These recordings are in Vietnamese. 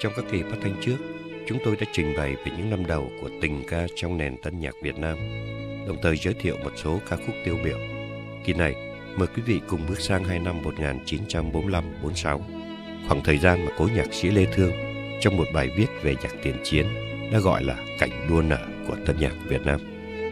Trong các kỳ phát thanh trước, chúng tôi đã trình bày về những năm đầu của tình ca trong nền tân nhạc Việt Nam, đồng thời giới thiệu một số ca khúc tiêu biểu. Kỳ này, mời quý vị cùng bước sang 2 năm 1945-46, khoảng thời gian mà cố nhạc sĩ Lê Thương trong một bài viết về nhạc tiền chiến đã gọi là cảnh đua nở của tân nhạc Việt Nam.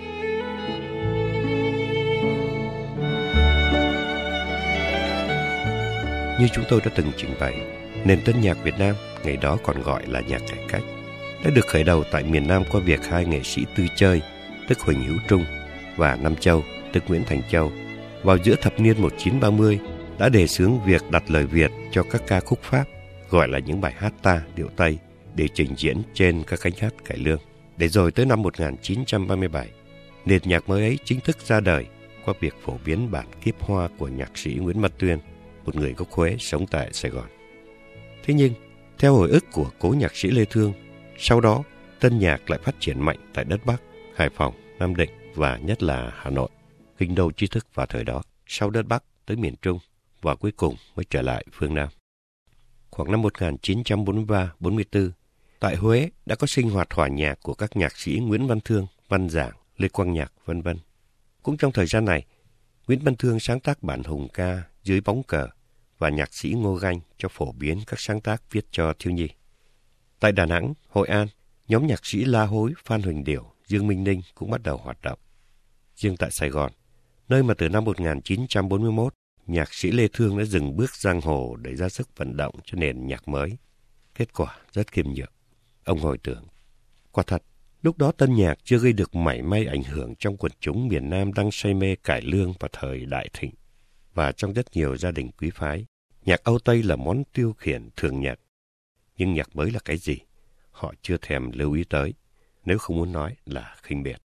Như chúng tôi đã từng trình bày, nền tân nhạc Việt Nam, ngày đó còn gọi là nhạc cải cách, đã được khởi đầu tại miền Nam qua việc hai nghệ sĩ tư chơi, tức Huỳnh Hữu Trung và Nam Châu, tức Nguyễn Thành Châu, vào giữa thập niên 1930 đã đề xướng việc đặt lời Việt cho các ca khúc Pháp, gọi là những bài hát ta, điệu Tây, để trình diễn trên các cánh hát cải lương. Để rồi tới năm 1937, nền nhạc mới ấy chính thức ra đời qua việc phổ biến bản Kiếp Hoa của nhạc sĩ Nguyễn Văn Tuyên, một người gốc Huế sống tại Sài Gòn. Thế nhưng, theo hồi ức của cố nhạc sĩ Lê Thương, sau đó tân nhạc lại phát triển mạnh tại đất Bắc, Hải Phòng, Nam Định và nhất là Hà Nội, kinh đô trí thức vào thời đó, sau đất Bắc tới miền Trung và cuối cùng mới trở lại phương Nam. Khoảng năm 1943-44, tại Huế đã có sinh hoạt hòa nhạc của các nhạc sĩ Nguyễn Văn Thương, Văn Giảng, Lê Quang Nhạc, v.v. Cũng trong thời gian này, Nguyễn Văn Thương sáng tác bản hùng ca Dưới Bóng Cờ và nhạc sĩ Ngô Ganh cho phổ biến các sáng tác viết cho thiếu nhi. Tại Đà Nẵng, Hội An, nhóm nhạc sĩ La Hối, Phan Huỳnh Điểu, Dương Minh Ninh cũng bắt đầu hoạt động. Riêng tại Sài Gòn, nơi mà từ năm 1941, nhạc sĩ Lê Thương đã dừng bước giang hồ để ra sức vận động cho nền nhạc mới. Kết quả rất khiêm nhường. Ông hồi tưởng, quả thật, lúc đó tân nhạc chưa gây được mảy may ảnh hưởng trong quần chúng miền Nam đang say mê cải lương vào thời đại thịnh. Và trong rất nhiều gia đình quý phái, nhạc Âu Tây là món tiêu khiển thường nhật. Nhưng nhạc mới là cái gì? Họ chưa thèm lưu ý tới, nếu không muốn nói là khinh biệt.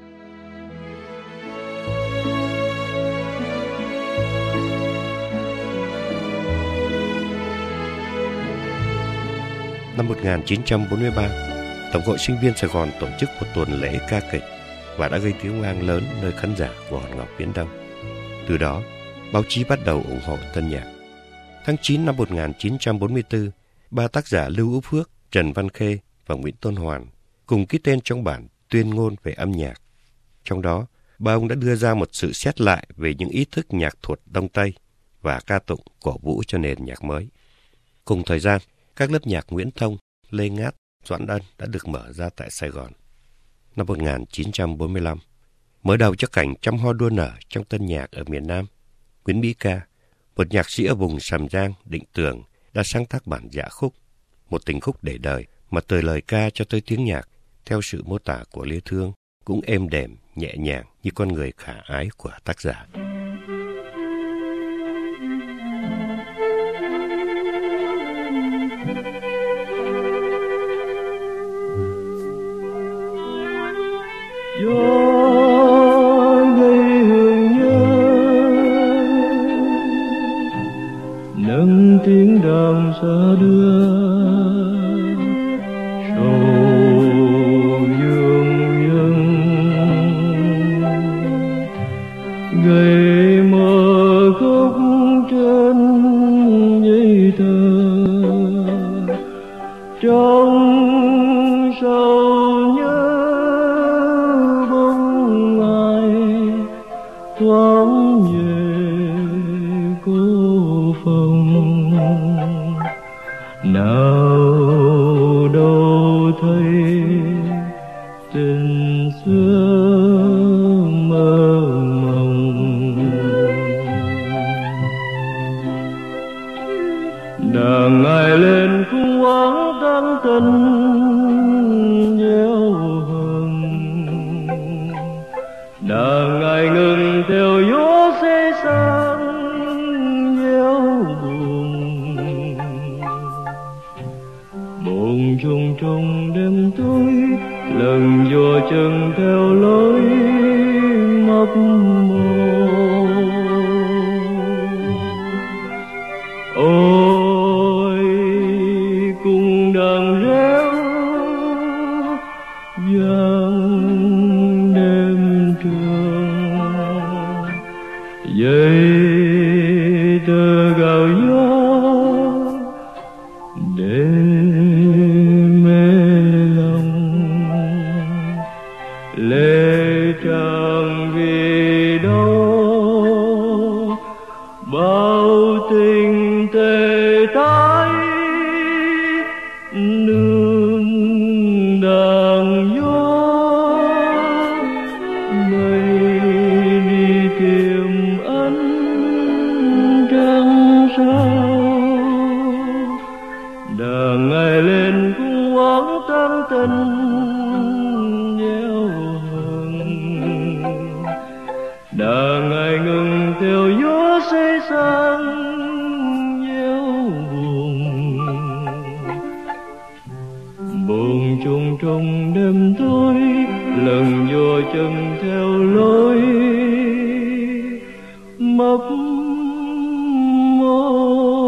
Năm 1943, Tổng hội Sinh viên Sài Gòn tổ chức một tuần lễ ca kịch và đã gây tiếng vang lớn nơi khán giả của Hòn Ngọc Viễn Đông. Từ đó, báo chí bắt đầu ủng hộ tân nhạc. Tháng 9 năm 1944, ba tác giả Lưu Úc Phước, Trần Văn Khê và Nguyễn Tôn Hoàn cùng ký tên trong bản Tuyên ngôn về âm nhạc. Trong đó, ba ông đã đưa ra một sự xét lại về những ý thức nhạc thuật Đông Tây và ca tụng cổ vũ cho nền nhạc mới. Cùng thời gian, các lớp nhạc Nguyễn Thông, Lê Ngát, Doãn Ân đã được mở ra tại Sài Gòn. Năm 1945, mở đầu cho cảnh trăm hoa đua nở trong tân nhạc ở miền Nam, Nguyễn Mỹ Ca, một nhạc sĩ ở vùng Sàm Giang, Định Tường, đã sáng tác bản Dạ Khúc, một tình khúc để đời mà từ lời ca cho tới tiếng nhạc, theo sự mô tả của Lê Thương, cũng êm đềm, nhẹ nhàng như con người khả ái của tác giả. Nâng tiếng đàn xa đưa sầu dương dân gầy mờ khóc trên giấy tờ trong sầu nhớ bóng ai thoáng về cô phòng nào đâu thấy tình xưa mơ mộng. Đàn ngài lên khung oán tan tình gieo hờn, đàn ngài ngừng theo gió xe sang gieo buồn. Buồn trùng trùng đêm tối lần dò chân theo lối mập mờ. Ôi cùng đàn réo vang đêm trường, dây tơ gào gió để vắng tình gieo hờn, đã ngày ngừng theo gió say sang gieo buồn, buồn trùng trong đêm tối lần dò chân theo lối mập mờ.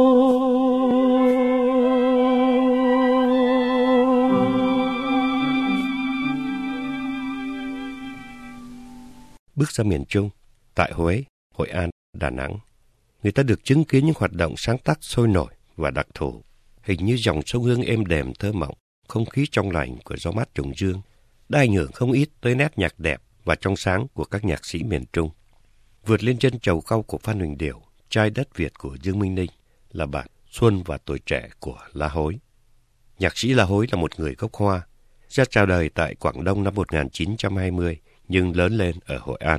Bước ra miền Trung, tại Huế, Hội An, Đà Nẵng, người ta được chứng kiến những hoạt động sáng tác sôi nổi và đặc thù, hình như dòng sông Hương êm đềm thơ mộng, không khí trong lành của gió mát trùng dương, đã ảnh hưởng không ít tới nét nhạc đẹp và trong sáng của các nhạc sĩ miền Trung. Vượt lên chân chầu cau của Phan Huỳnh Điểu, Trai đất Việt của Dương Minh Ninh là bản Xuân và Tuổi trẻ của La Hối. Nhạc sĩ La Hối là một người gốc Hoa, ra chào đời tại Quảng Đông năm 1920 nhưng lớn lên ở Hội An.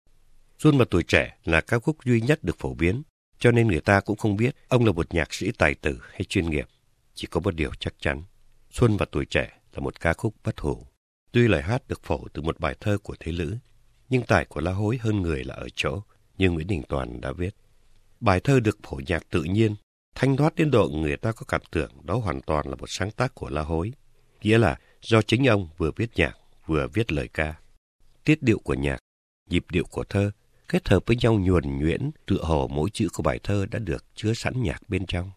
Xuân và Tuổi trẻ là ca khúc duy nhất được phổ biến, cho nên người ta cũng không biết ông là một nhạc sĩ tài tử hay chuyên nghiệp. Chỉ có một điều chắc chắn, Xuân và Tuổi trẻ là một ca khúc bất hủ. Tuy lời hát được phổ từ một bài thơ của Thế Lữ, nhưng tài của La Hối hơn người là ở chỗ, như Nguyễn Đình Toàn đã viết. Bài thơ được phổ nhạc tự nhiên, thanh thoát đến độ người ta có cảm tưởng đó hoàn toàn là một sáng tác của La Hối. Nghĩa là do chính ông vừa viết nhạc, vừa viết lời ca. Tiết điệu của nhạc, nhịp điệu của thơ, kết hợp với nhau nhuần nhuyễn, tựa hồ mỗi chữ của bài thơ đã được chứa sẵn nhạc bên trong.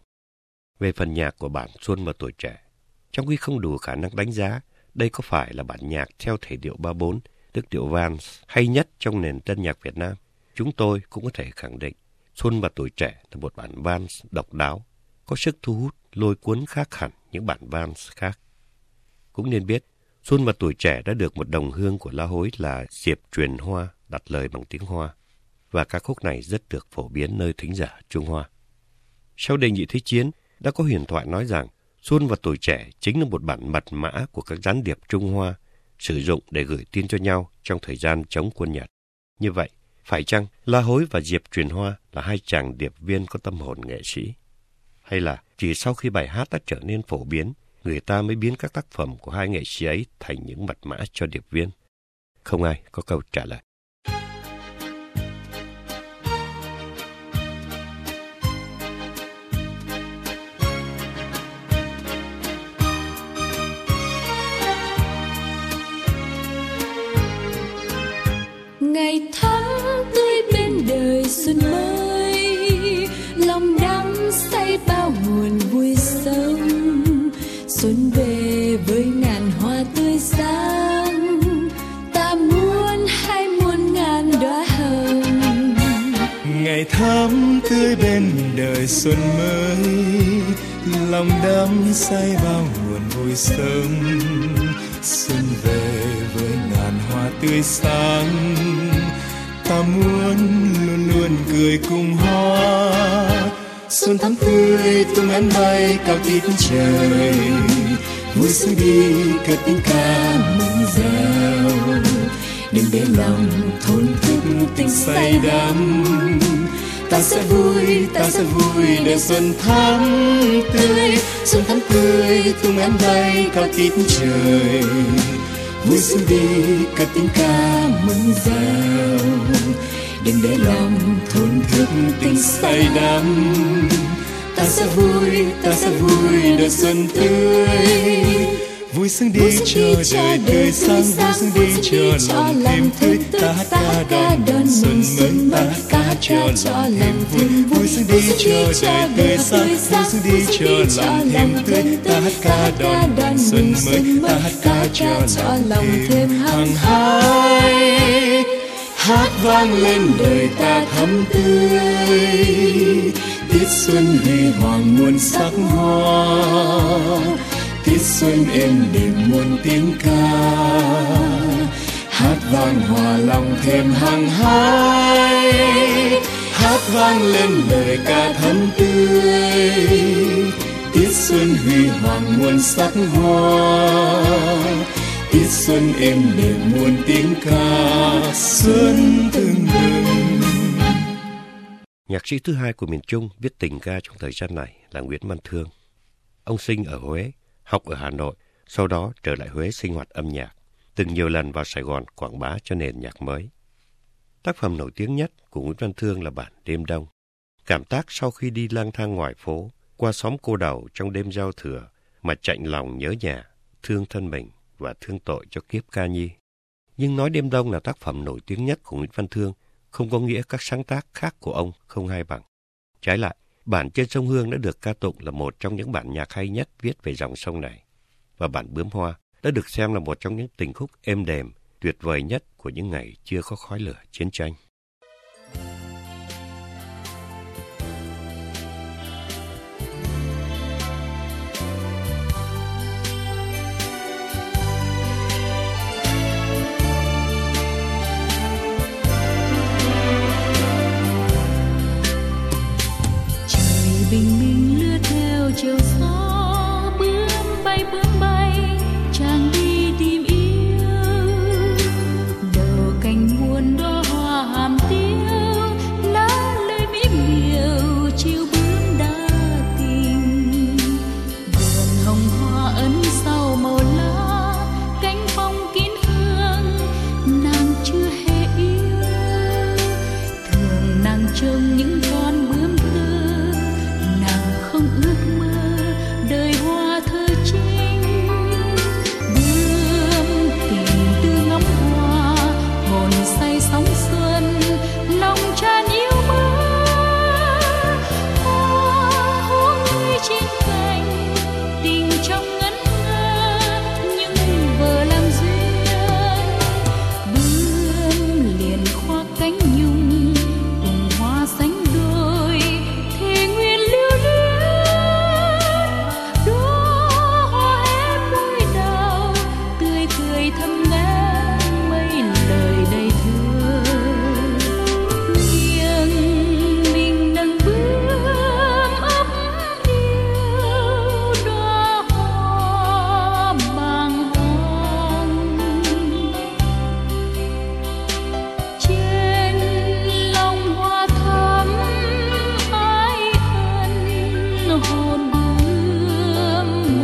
Về phần nhạc của bản Xuân và Tuổi trẻ, trong khi không đủ khả năng đánh giá, đây có phải là bản nhạc theo thể điệu 3/4, tức điệu vals hay nhất trong nền tân nhạc Việt Nam, chúng tôi cũng có thể khẳng định Xuân và Tuổi trẻ là một bản vals độc đáo, có sức thu hút, lôi cuốn khác hẳn những bản vals khác. Cũng nên biết, Xuân và Tuổi trẻ đã được một đồng hương của La Hối là Diệp Truyền Hoa đặt lời bằng tiếng Hoa, và ca khúc này rất được phổ biến nơi thính giả Trung Hoa. Sau Đề Nhị Thế Chiến, đã có huyền thoại nói rằng Xuân và Tuổi trẻ chính là một bản mật mã của các gián điệp Trung Hoa sử dụng để gửi tin cho nhau trong thời gian chống quân Nhật. Như vậy, phải chăng La Hối và Diệp Truyền Hoa là hai chàng điệp viên có tâm hồn nghệ sĩ? Hay là chỉ sau khi bài hát đã trở nên phổ biến, người ta mới biến các tác phẩm của hai nghệ sĩ ấy thành những mật mã cho điệp viên? Không ai có câu trả lời. Ngày thắm tươi bên đời xuân mới, lòng đắm say bao nguồn vui sống. Xuân về với ngàn hoa tươi sáng, ta muốn hai muôn ngàn đóa hồng. Ngày thắm tươi bên đời xuân mới, lòng đắm say bao nguồn vui sống. Xuân về với ngàn hoa tươi sáng, ta muốn luôn luôn cười cùng hoa. Xuân thắm tươi tung én bay cao tít trời, vui xuân đi cất tiếng ca mừng reo. Đừng để lòng thốn thức tình say đắm, ta sẽ vui để xuân thắm tươi. Xuân thắm tươi tung én bay cao tít trời, vui xuân đi cất tiếng ca mừng reo. Đừng để lòng thốn thức tình say đắm, ta sẽ vui để xuân tươi. Vui xuân đi cho đời tươi sáng, vui xuân đi cho lòng thêm tươi. Ta hát ca đón xuân mới, ta hát ca cho lòng thêm vui. Vui xuân đi cho đời tươi sáng, vui xuân đi cho lòng thêm tươi. Ta hát ca đón xuân mới, ta hát ca cho lòng thêm hăng hái. Hát vang lên đời ta thắm tươi, tiết xuân huy hoàng muôn sắc hoa. Tiết xuân êm đềm muôn tiếng ca, hát vang hòa lòng thêm hăng hái. Hát vang lên lời ca thắm tươi, tiết xuân huy hoàng muôn sắc hoa. Tiết xuân êm đềm muôn tiếng ca, xuân tưng bừng. Nhạc sĩ thứ hai của miền Trung viết tình ca trong thời gian này là Nguyễn Văn Thương. Ông sinh ở Huế, học ở Hà Nội sau đó trở lại Huế sinh hoạt âm nhạc, từng nhiều lần vào Sài Gòn quảng bá cho nền nhạc mới. Tác phẩm nổi tiếng nhất của Nguyễn Văn Thương là bản Đêm Đông. Cảm tác sau khi đi lang thang ngoài phố, qua xóm cô đầu trong đêm giao thừa mà chạnh lòng nhớ nhà, thương thân mình và thương tội cho kiếp ca nhi. Nhưng nói Đêm Đông là tác phẩm nổi tiếng nhất của Nguyễn Văn Thương không có nghĩa các sáng tác khác của ông không hay bằng. Trái lại, bản Trên Sông Hương đã được ca tụng là một trong những bản nhạc hay nhất viết về dòng sông này. Và bản Bướm Hoa đã được xem là một trong những tình khúc êm đềm, tuyệt vời nhất của những ngày chưa có khói lửa chiến tranh. Bình minh lướt theo chiều gió, bướm bay chàng đi tìm yêu. Đầu cành buồn đóa hoa hàm tiêu, lá lơi mỹ miều chiều bướm đa tình. Vườn hồng hoa ấn sau màu lá, cánh phong kín hương nàng chưa hề yêu. Thường nàng trông những con bướm không ước mơ đời hoa thơ trinh. Bướm tình tư ngắm hoa, hồn say sóng xuân, lòng tràn yêu mơ. Hoa hú trên cành, tình trong ngẩn ngơ, nhưng vờ làm duyên. Bướm liền khoác cánh nhung, cùng hoa sánh đôi, thề nguyện lưu luyến. Thầm nghe mấy lời đầy thương, nghiêng mình nâng bướm ấp yêu đóa hoa bàng hoàng. Trên lòng hoa thắm ái ân, hồn bướm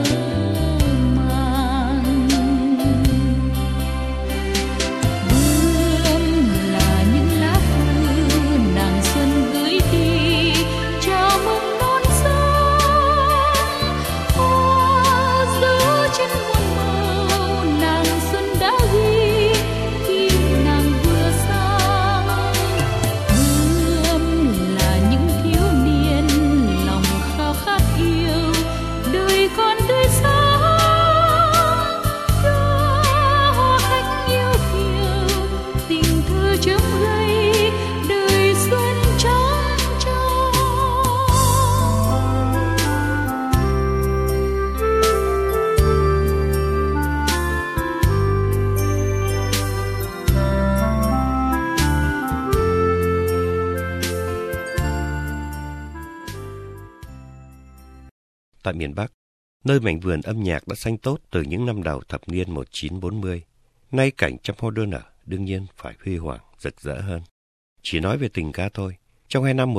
Tại miền Bắc, nơi mảnh vườn âm nhạc đã xanh tốt từ những năm đầu thập niên 1940, nay cảnh trăm hoa đua nở đương nhiên phải huy hoàng, rực rỡ hơn. Chỉ nói về tình ca thôi, trong 2 năm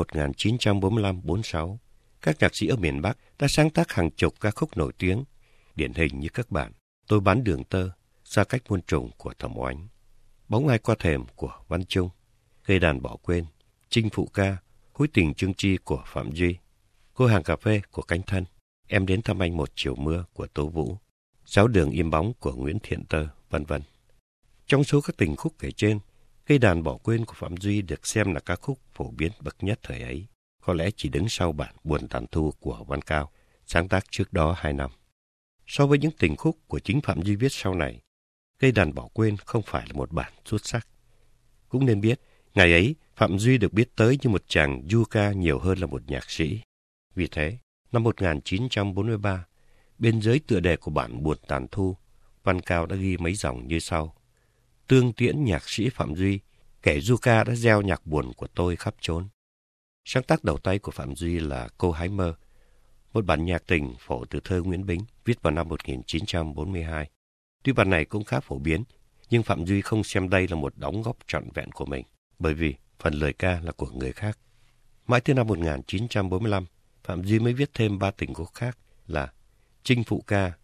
1945-46, các nhạc sĩ ở miền Bắc đã sáng tác hàng chục ca khúc nổi tiếng, điển hình như các bản Tôi bán đường tơ, Xa cách muôn trùng của Thẩm Oánh, Bóng ai qua thềm của Văn Trung, Cây đàn bỏ quên, Chinh phụ ca, Hối tình chương chi của Phạm Duy, Cô hàng cà phê của Cánh Thân, Em đến thăm anh một chiều mưa của Tố Vũ, Giáo đường im bóng của Nguyễn Thiện Tơ, vân vân. Trong số các tình khúc kể trên, Cây đàn bỏ quên của Phạm Duy được xem là ca khúc phổ biến bậc nhất thời ấy, có lẽ chỉ đứng sau bản Buồn tàn thu của Văn Cao, sáng tác trước đó 2 năm. So với những tình khúc của chính Phạm Duy viết sau này, Cây đàn bỏ quên không phải là một bản xuất sắc. Cũng nên biết, ngày ấy Phạm Duy được biết tới như một chàng du ca nhiều hơn là một nhạc sĩ. Vì thế, năm 1943, bên dưới tựa đề của bản Buồn tàn thu, Văn Cao đã ghi mấy dòng như sau: Tương tiễn nhạc sĩ Phạm Duy, kẻ du ca đã gieo nhạc buồn của tôi khắp chốn. Sáng tác đầu tay của Phạm Duy là Cô Hái Mơ, một bản nhạc tình phổ từ thơ Nguyễn Bính, viết vào năm 1942. Tuy bản này cũng khá phổ biến, nhưng Phạm Duy không xem đây là một đóng góp trọn vẹn của mình, bởi vì phần lời ca là của người khác. Mãi tới năm 1945, Phạm Duy mới viết thêm 3 tình khúc khác là Chinh phụ ca,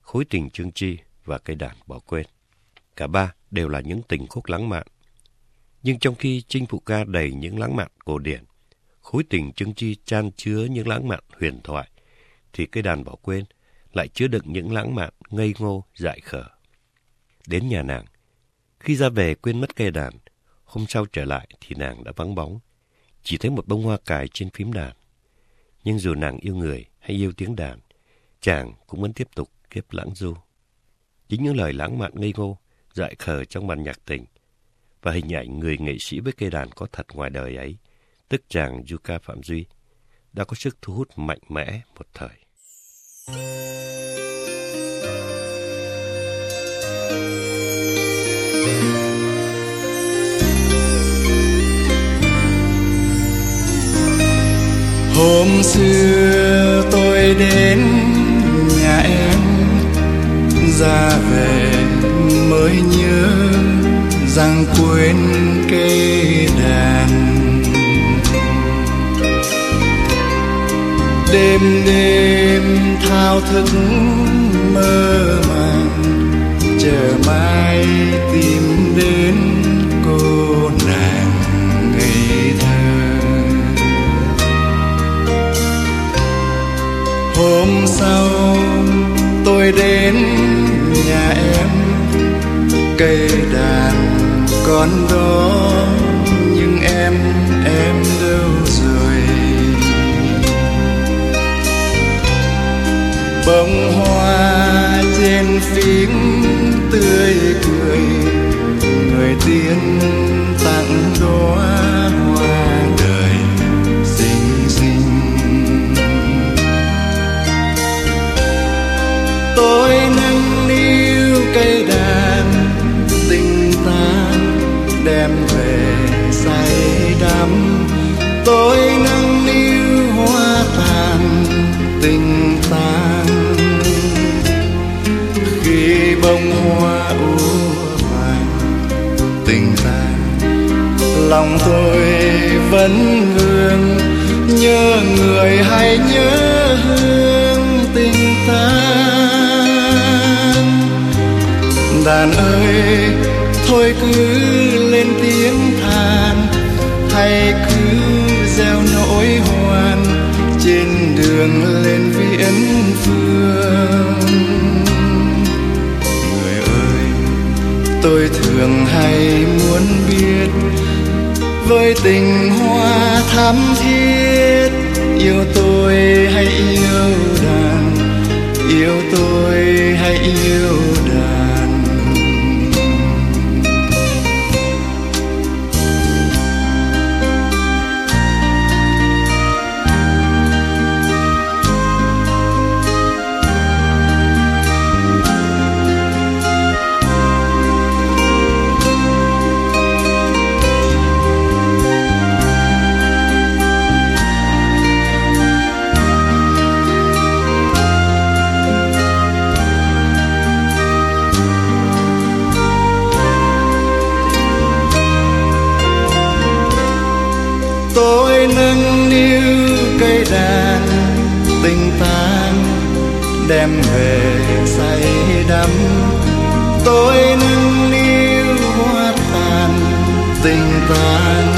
Khối tình chương tri và cây đàn bỏ quên. Cả ba đều là những tình khúc lãng mạn. Nhưng trong khi chinh phục ca đầy những lãng mạn cổ điển, khối tình chương tri chan chứa những lãng mạn huyền thoại, thì cây đàn bỏ quên lại chứa đựng những lãng mạn ngây ngô dại khờ. Đến nhà nàng, khi ra về quên mất cây đàn, hôm sau trở lại thì nàng đã vắng bóng, chỉ thấy một bông hoa cài trên phím đàn. Nhưng dù nàng yêu người hay yêu tiếng đàn, chàng cũng vẫn tiếp tục kiếp lãng du. Chính những lời lãng mạn ngây ngô, dại khờ trong bản nhạc tình và hình ảnh người nghệ sĩ với cây đàn có thật ngoài đời ấy, tức chàng Yuka Phạm Duy, đã có sức thu hút mạnh mẽ một thời. Hôm xưa tôi đến nhà em, ra về mới nhớ rằng quên cây đàn. Đêm đêm thao thức mơ màng, chờ mai tìm đến cô nàng ngây thơ. Hôm sau tôi đến nhà em, cây đàn còn đó nhưng em đâu rồi. Bông hoa trên phím tươi cười, người tiên tặng đóa hoa đời xinh xinh. Tôi nâng niu cây đàn tình ta đem về say đắm. Tôi nâng niu hoa tàn tình tàn, khi bông hoa úa vàng tình tàn. Lòng tôi vẫn vương nhớ người hay nhớ hương tình tàn. Đàn ơi thôi cứ lên tiếng than, hay cứ gieo nỗi hoan trên đường lên Viễn Phương. Người ơi tôi thường hay muốn biết, với tình hoa thắm thiết, yêu tôi hay yêu đàn, yêu tôi hay yêu đàn. Tôi nâng niu cây đàn tình tàn, đem về say đắm. Tôi nâng niu hoa tàn tình tàn,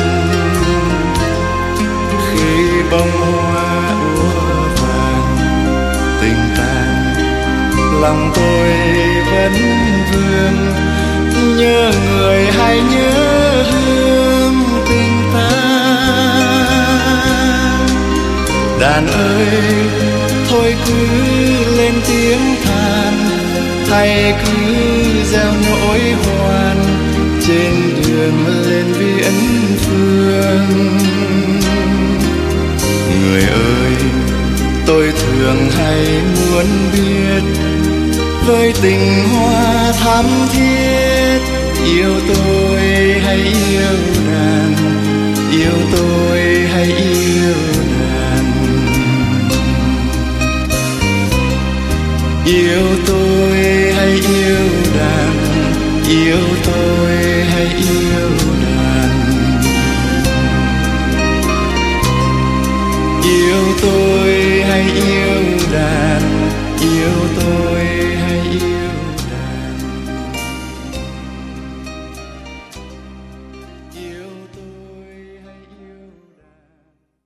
khi bông hoa úa vàng tình tàn. Lòng tôi vẫn vương nhớ người hay nhớ hương tình tàn. Đàn ơi thôi cứ lên tiếng than, hay cứ gieo nỗi hoan trên đường lên Viễn Phương. Người ơi tôi thường hay muốn biết, với tình hoa thắm thiết, yêu tôi hay yêu đàn, yêu tôi hay yêu đàn. Yêu tôi hay yêu đàn, yêu tôi hay yêu đàn. Yêu tôi